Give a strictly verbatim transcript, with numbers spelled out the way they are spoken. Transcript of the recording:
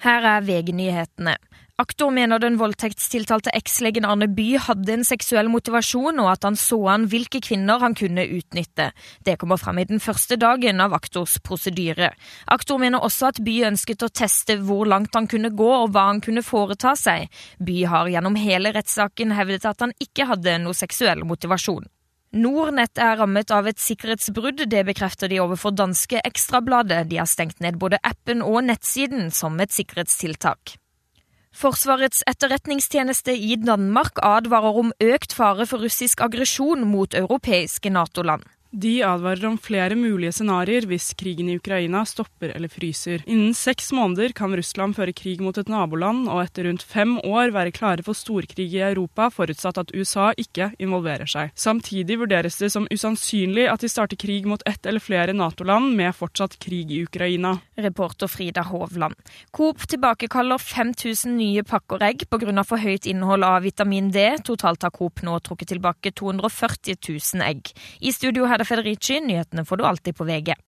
Her er V G-nyhetene. Aktor mener den voldtektstiltalte ekslegen Arne By hadde en seksuell motivasjon og at han så an hvilke kvinner han kunne utnytte. Det kommer frem i den første dagen av aktors prosedyre. Aktor mener også at By ønsket å teste hvor langt han kunne gå og hva han kunne foreta seg. By har gjennom hele rettssaken hevdet at han ikke hadde noe seksuell motivasjon. Nordnett er rammet av et sikkerhetsbrudd, det bekrefter de overfor danske Ekstrabladet. De har stengt ned både appen og nettsiden som et sikkerhetstiltak. Forsvarets etterretningstjeneste i Danmark advarer om økt fare for russisk aggresjon mot europeiske NATO-land. De advarer om flere mulige scenarier hvis krigen i Ukraina stopper eller fryser. Innen seks måneder kan Russland føre krig mot et naboland, og etter rundt fem år være klare for storkrig i Europa, forutsatt at U S A ikke involverer seg. Samtidig vurderes det som usannsynlig at de starter krig mot ett eller flere NATO-land med fortsatt krig i Ukraina. Reporter Frida Hovland. Coop tilbakekaller fem tusen nye pakker egg på grunn av for høyt innhold av vitamin D. Totalt har Coop nå trukket tilbake to hundre og førti tusen egg. I studio her Federici, nyhetene får du alltid på V G.